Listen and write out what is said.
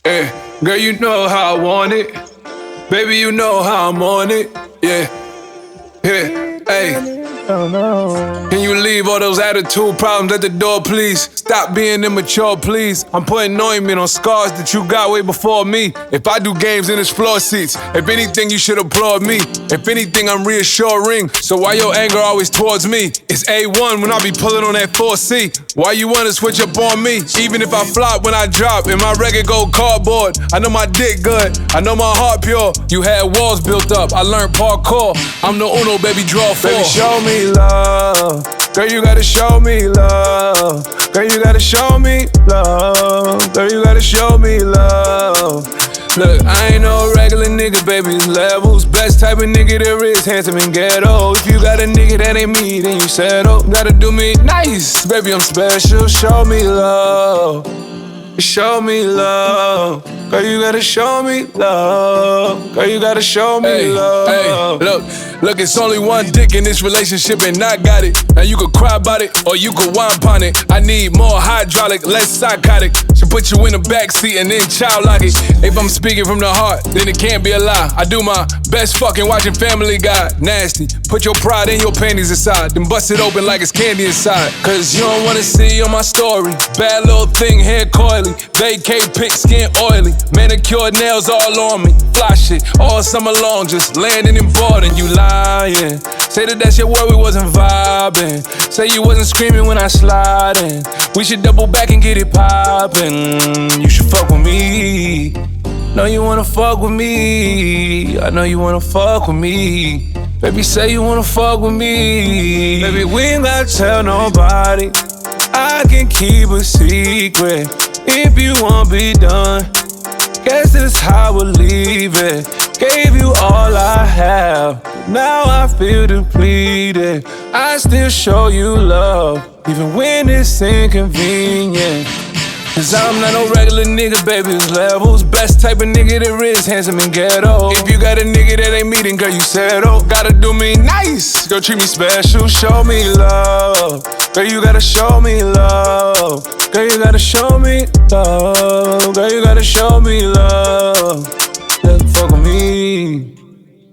Yeah, girl, you know how I want it. Baby, you know how I'm on it. Yeah, yeah, hey. Can you leave all those attitude problems at the door, please? Stop being immature, please. I'm putting anointment on scars that you got way before me. If I do games in this floor seats, if anything, you should applaud me. If anything, I'm reassuring. So why your anger always towards me? It's A1 when I be pulling on that 4C. Why you wanna switch up on me? Even if I flop when I drop and my record go cardboard. I know my dick good, I know my heart pure. You had walls built up, I learned parkour. I'm the Uno, baby, draw four. Baby, show me love. Girl, you gotta show me love. Girl, you gotta show me love. Girl, you gotta show me love. Look, I ain't no regular nigga, baby, it's levels. Best type of nigga there is, handsome and ghetto. If you got a nigga that ain't me, then you settle. Gotta do me nice, baby, I'm special. Show me love. Show me love. Girl, you gotta show me love. Girl, you gotta show me love. Hey, look, it's only one dick in this relationship and I got it. Now you could cry about it or you could whine upon it. I need more hydraulic, less psychotic. Should put you in the backseat and then child lock it. If I'm speaking from the heart, then it can't be a lie. I do my best fucking watching Family Guy. Nasty, put your pride and your panties aside, then bust it open like it's candy inside. Cause you don't wanna see on my story. Bad little thing, hair coily. Vacate, pick, skin oily. Manicured nails all on me. Fly shit all summer long, just landing and boarding. You lying. Say that that's your word, we wasn't vibing. Say you wasn't screaming when I slide in. We should double back and get it poppin'. You should fuck with me. Know you wanna fuck with me. I know you wanna fuck with me. Baby, say you wanna fuck with me. Baby, we ain't gotta tell nobody. I can keep a secret. If you won't be done, guess this how we'll leave it. Gave you all I have, now I feel depleted. I still show you love, even when it's inconvenient. Cause I'm not no regular nigga, baby, it's levels. Best type of nigga there is, handsome and ghetto. If you got a nigga that ain't me, then girl, you settle. Gotta do me nice, girl, treat me special. Show me love, girl, you gotta show me love. Girl, you gotta show me love. Girl, you gotta show me love. Just fuck with me.